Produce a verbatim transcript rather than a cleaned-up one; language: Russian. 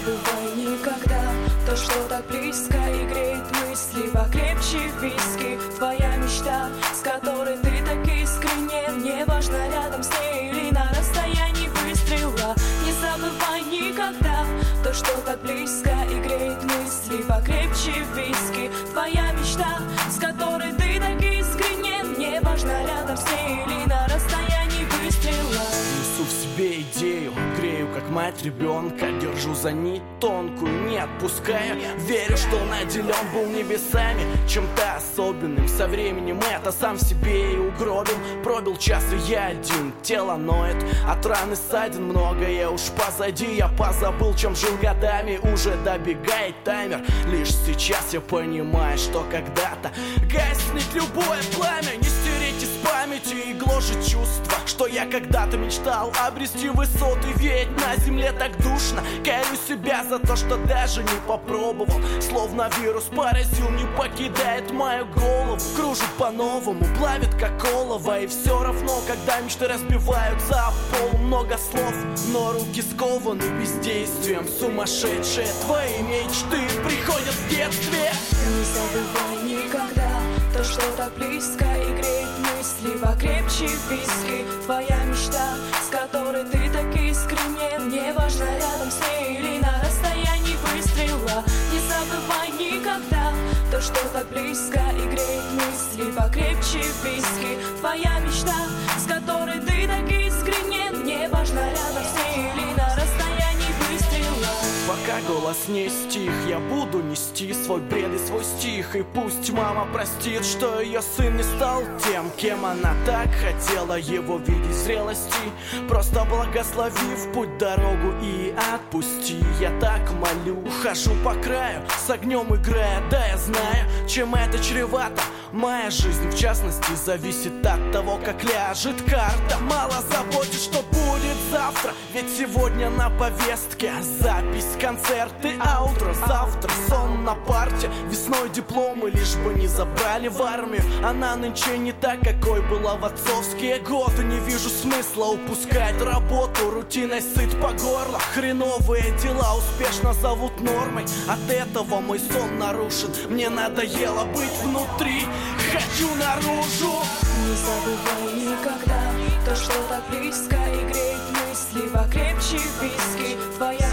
забывай никогда то, что так близко и греет мысли. Покрепче виски, твоя мечта, с которой ты так искренен. Неважно, рядом с ней или на расстоянии выстрела. Не забывай никогда то, что так близко и греет мысли. Покрепче виски, твоя мечта, с которой ты так искренен. Неважно, рядом с ней или на расстоянии выстрела. Несу в себе идею, грею как мать ребенка. Держу за нить тонкую, не отпуская. Верю, что наделен был небесами чем-то особенным. Со временем это сам себе и угробил. Пробил час и я один, тело ноет от раны ссадин. Многое уж позади, я позабыл, чем жил годами. Уже добегает таймер. Лишь сейчас я понимаю, что когда-то гаснет любое пламя. Не стереть из памяти и гложет чувства, что я когда-то мечтал обрести высоты. Ведь на земле так душно. Корю себя за то, что даже не попробовал. Словно вирус поразил, не покидает мою голову. Кружит по-новому, плавит как олово. И все равно, когда мечты разбиваются об пол, много слов, но руки скованы бездействием. Сумасшедшие твои мечты приходят в детстве. Не забывай никогда то, что так близко и греет мысли. Покрепче виски, твоя мечта, с которой ты так искренен. Неважно, рядом с ней или на расстоянии выстрела. Не забывай никогда то, что так близко и греет мысли. Покрепче виски, твоя мечта, с которой ты так искренен. Неважно, рядом с ней или на расстоянии выстрела. Пока голос не стих, я буду нести свой бред и свой стих. И пусть мама простит, что ее сын не стал тем, кем она так хотела его видеть в зрелости. Просто благослови в путь дорогу и отпусти. Я так молю, хожу по краю, с огнем играя. Да, я знаю, чем это чревато. Моя жизнь, в частности, зависит от того, как ляжет карта. Мало заботит, что будет завтра, ведь сегодня на повестке запись, концерты, а утро завтра сон на парте. Весной дипломы, лишь бы не забрали в армию. Она нынче не та, какой была в отцовские годы. Не вижу смысла упускать работу, рутиной сыт по горло. Хреновые дела успешно зовут нормой. От этого мой сон нарушен. Мне надоело быть внутри, хочу наружу. Не забывай никогда то, что так близко и греет мысли. Покрепче виски, твоя